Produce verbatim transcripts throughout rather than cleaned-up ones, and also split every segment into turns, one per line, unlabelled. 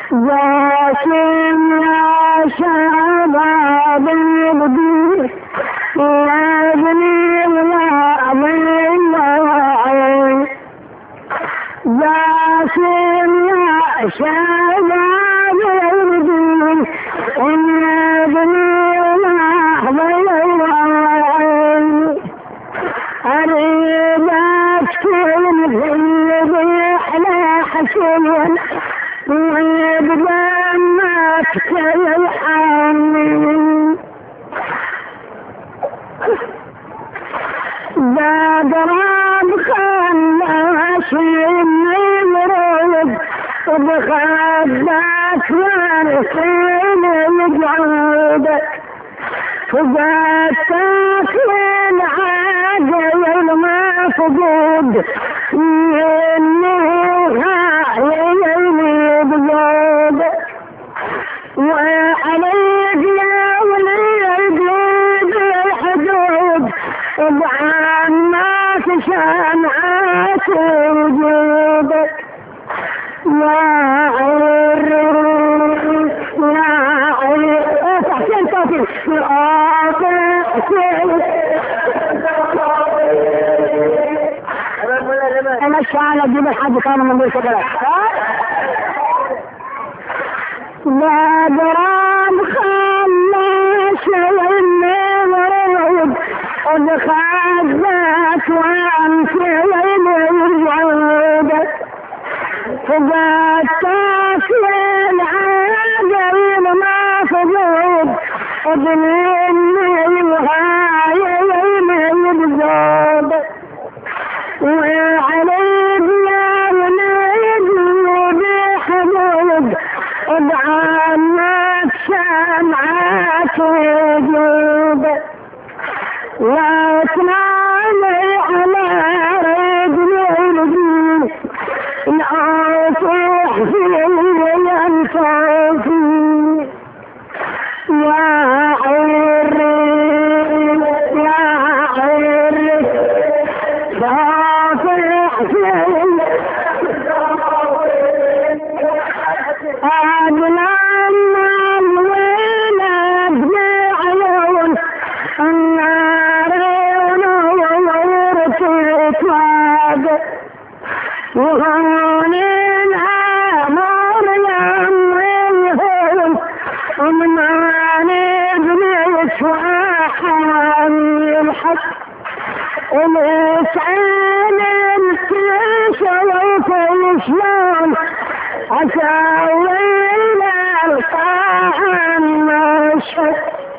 جاسم يا شباب البدير يا ابني الوعظ الله جاسم يا شباب البدير يا ابني الوعظ الله أريدك كل ذي بحلا حسين ويبدأنك الحنين بادراب خلاش يمرض بخدك وارسل يجعودك فجاتك للعاجل ما فقود وعليك يا وليد الحدود وعنك شمعات وجودك يا عريس يا عريس تحسين توفيق انا الشعال اجيب الحاج كان من دول كده لا درام خلاش والنورود ودخلت وانت ويمرودك فقدتك للعاجل ما فقود ودنيني وهاي يمرودك وعليك يا وليد بحدود ادعمك شمعات وجودك لا تنامي على رجلي الجيل نعطيح في ينفعي يا عريس يا عريس صافح في أدنى من الولد بعيون النار ونورتي تواجه وهون الأمر يمريهم ومن نبني سواحل الحق ونسأل الكيشة وكيشلون أساوينا القاعن الشك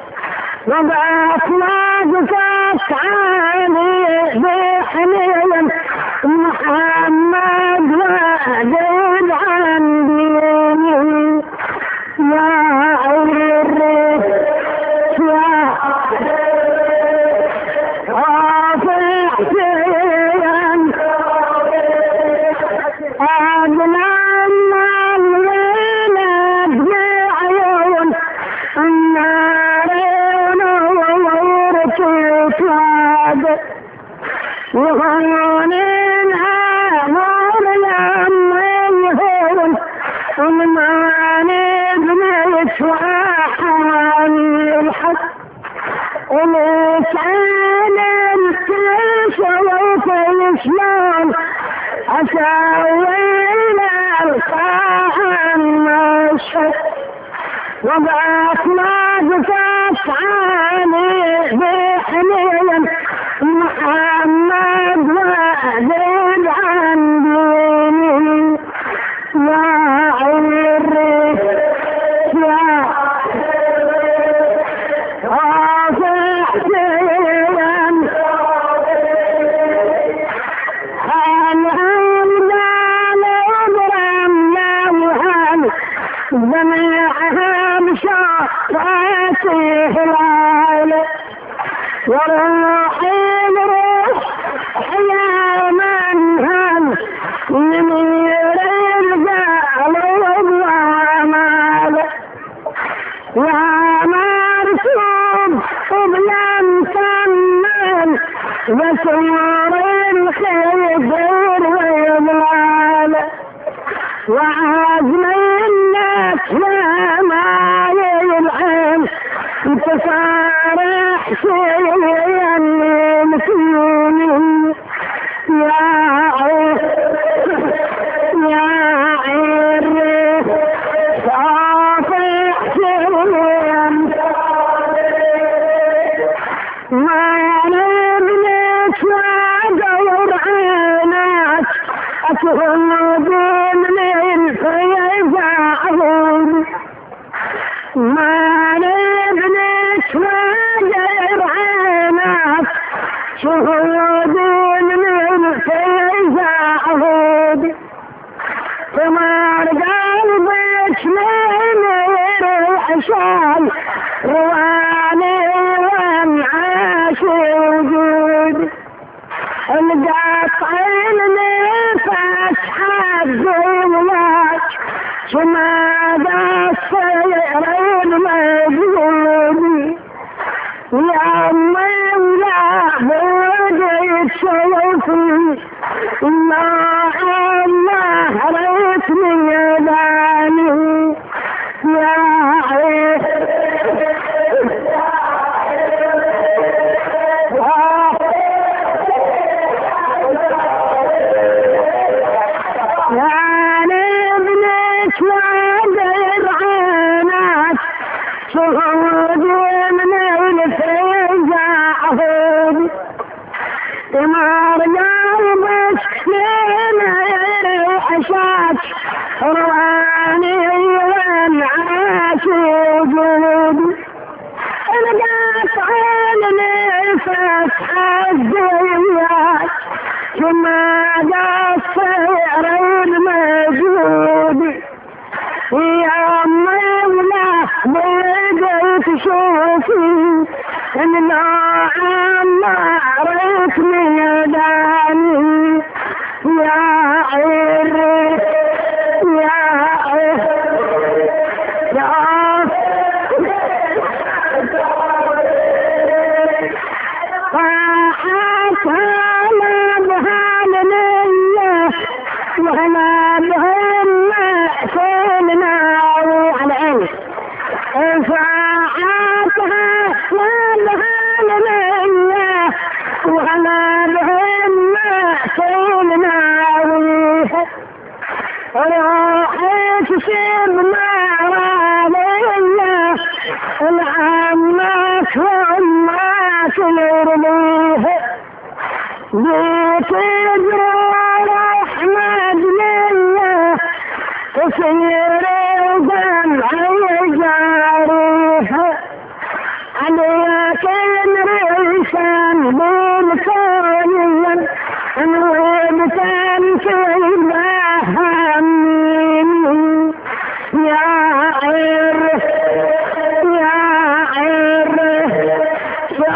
وبأطلاقك تعالي بحنين محمد وأدد عن ديني يا عريس يا رافعتين أدنى وهون الأمر يمريهم ومن نبني سواحل الحق ونسأل الكيشة وكيشلون أساوينا القاعن الشك وبأطلاقك تعالي بحنين محمد وأزيد عن ديني يا عريس يا رافعتين هل أمدان إبرام لا وهل جميعها بشاقاتي هلال وروحي الروح يا من هم يمير القلب وعمال يا مرسوم وبلم كمل بسور الخير ويضلال وعزم الناس انتصار حسين المسلمين يا عير يا عير صافي حسين ما نبنيك ودور عينك أتهمدون من فيزعون ما نبنيك ودور عينك شهودون من فيزعون ثمار قلبك من العشان رواني وانعاش وجود القطع النفس حدولك شماذا الصير المجهود يا أمي ويا بوديت شوفي ما الله ريتني يداني يا عير يعني ابنك وادر عينك شهود من الفزاعود ثمار قلبك من العشاك رواني وانعاش وجود القطع النفس حدولك ثم الصير المجهود يا مولا بديت شوفي ان ما عمرتني يداني يا عير يا عير يا طاحت على بهالنية وهنا بهم سيلنا على عيني فاعتها لبهالنية وهنا بهم سيلنا روحت سيبنا رالية العمك وامك الرميه جيت جروح مدنية تصير دمعي جاريها عليك الريشان بالكونيا انوبتان كلها هميني يا عير يا عير يا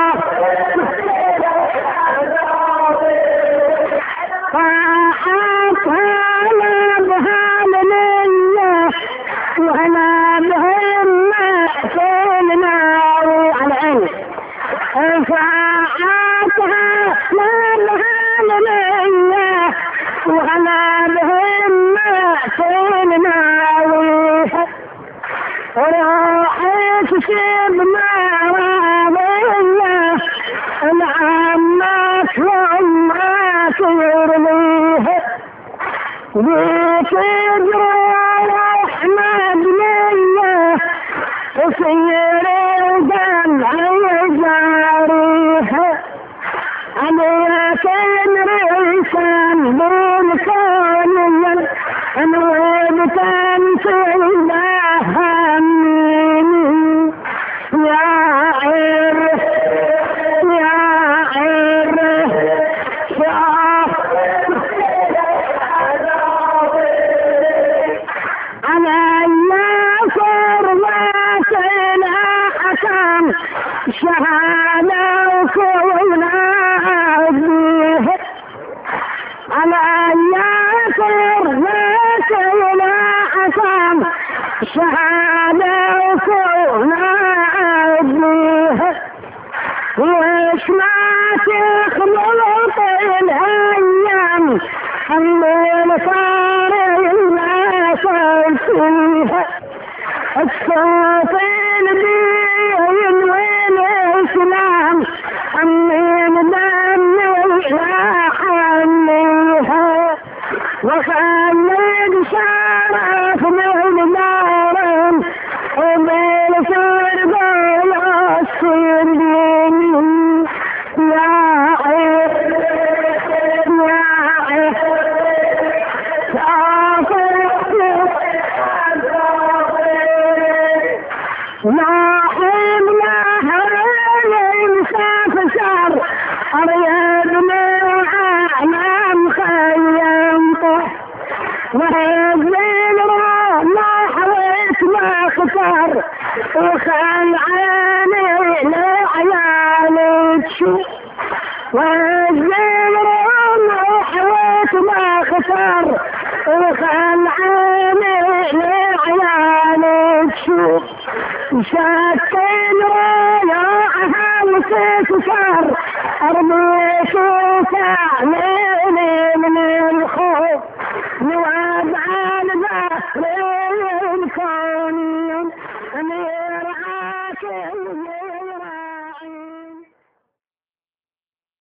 طاحت على بهالنية وهنا بهم سيلنا على عيني فاعتها لبهالنية وهنا بهم سيلنا روحت سيبنا راضية العمك وامك يرميها جيت جروح مدنية تصير دمعي جاريها عليك الريشان بالكونيا انوبتان كلها هميني يا عير يا عير يا على الناصر ذات الأحكام شهادة وكونا عبديه على الناصر ذات الأحكام شهادة وكونا عبديه وش ما تخلط الأيام الليل صار الناس فيها الصوت البيئي وخلد شرف من نار وبالفرد السردين يا عيب يا عيب لاحم نهر المسافر أريدني وعالم خيمته وهزين ما حويت ما خسر وخل عيني لعيالي تشوف وهزين ما حويت ما خسر وخل عيني لعيالي تشوف شاكين رايحها وتكسر أرضي شوفها ليلي من